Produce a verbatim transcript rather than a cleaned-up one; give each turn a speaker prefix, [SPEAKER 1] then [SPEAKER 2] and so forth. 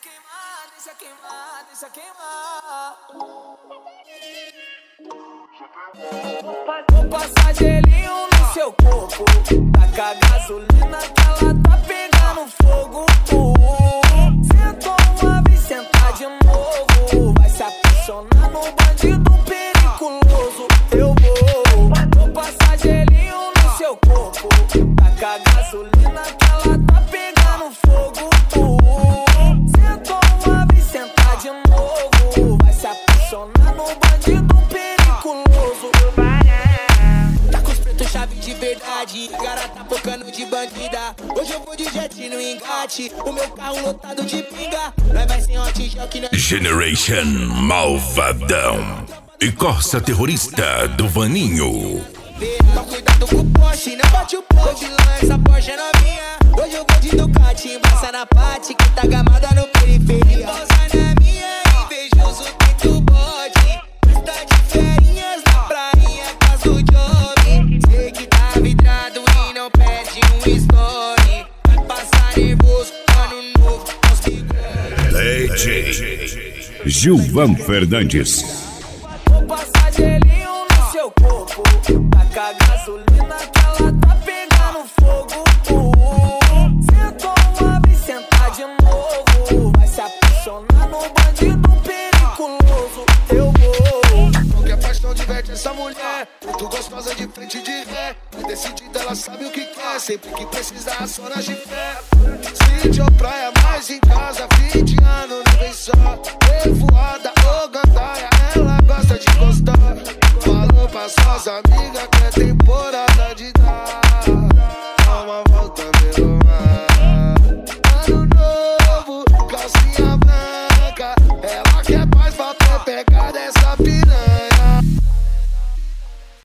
[SPEAKER 1] queimar, deixa queimar, deixa queimar. Vou passar gelinho no seu corpo, taca gasolina que ela tá pegando fogo. Sentou uma vez, sentar de novo, vai se apaixonar no bandido periculoso. Eu vou, vou passar gelinho no seu corpo, taca gasolina que ela tá pegando fogo. Sentou uma vez, sentar de novo, vai se apaixonar no bandido periculoso. Tá com os pretos chave de verdade, cara tá focando de bandida. Hoje eu vou de jet no engate, o meu carro lotado de pinga. Nós vai sem hot jock, nós...
[SPEAKER 2] Generation Malvadão e Corsa Terrorista do Vaninho.
[SPEAKER 1] Toma cuidado com o Porsche, não bate o poste. Essa Porsche é novinha. Hoje eu vou de Ducati, embaça na parte que tá gamada no periferia. Pousa na minha, invejoso pinto bode. Tá de ferinhas na prainha, casa do job. Sei que tá vidrado e não perde um story. Vai passar nervoso, ano novo, aos bigode.
[SPEAKER 2] D J Gilvan Fernandes.
[SPEAKER 1] Vou passar gelinho no seu corpo, taca gasolina que ela tá pegando fogo. Sentou uma vez, sentar de novo, vai se apaixonar no bandido periculoso. Eu vou.
[SPEAKER 3] Qualquer paixão diverte essa mulher, muito gostosa de frente de ré. É decidida, ela sabe o que quer, sempre que precisar aciona de fé. Sítio ou praia, mas em casa, fim de ano não vem só. Revoada ou gandaia, ela gosta de gostar. Falou pra suas amigas que é temporada de dar. Dá uma volta pelo mar. Ano novo, calcinha branca. Ela quer paz pra ter pegado essa piranha.